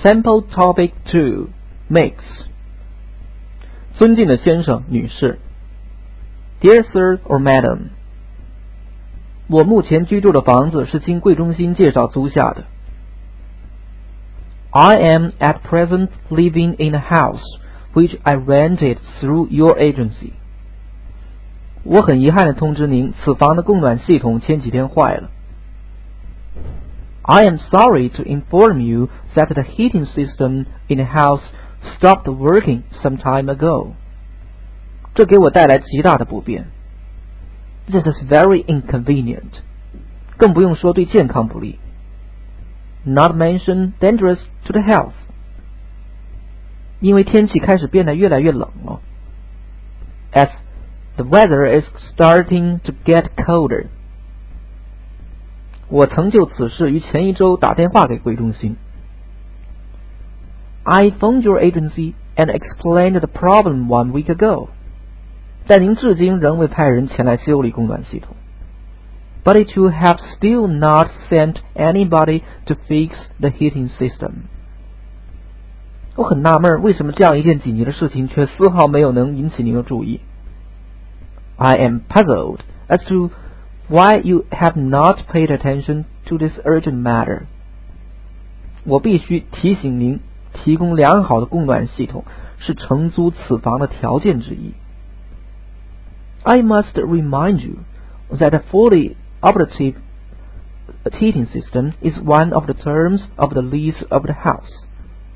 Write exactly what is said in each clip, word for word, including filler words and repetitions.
Sample Topic two Mix 尊敬的先生、女士 Dear Sir or Madam 我目前居住的房子是经贵中心介绍租下的。I am at present living in a house which I rented through your agency. 我很遗憾地通知您，此房的供暖系统前几天坏了。I am sorry to inform you that the heating system in the house stopped working some time ago. 这给我带来极大的不便。This is very inconvenient. 更不用说对健康不利。Not mention dangerous to the health. 因为天气开始变得越来越冷了。As the weather is starting to get colder. 我曾就此事于前一周打电话给贵中心。I phoned your agency and explained the problem one week ago. 但您至今仍未派人前来修理供暖系统。But you have still not sent anybody to fix the heating system. 我很纳闷，为什么这样一件紧急的事情却丝毫没有能引起您的注意。I am puzzled as to why you have not paid attention to this urgent matter. 我必须提醒您，提供良好的供暖系统是承租此房的条件之一。I must remind you that a fully operative heating system is one of the terms of the lease of the house.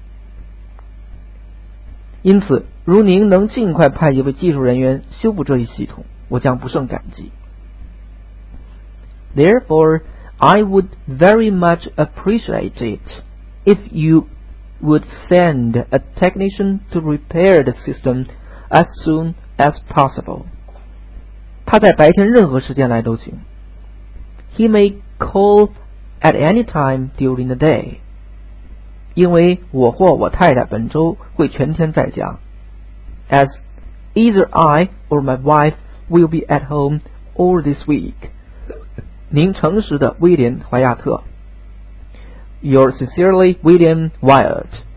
因此，如您能尽快派一位技术人员修补这一系统，我将不胜感激。Therefore, I would very much appreciate it if you would send a technician to repair the system as soon as possible. 他在白天任何时间来都行。He may call at any time during the day. 因为我或我太太本周会全天在家。As either I or my wife will be at home all this week. 您诚实的威廉·怀亚特。Yours sincerely, William Wyatt.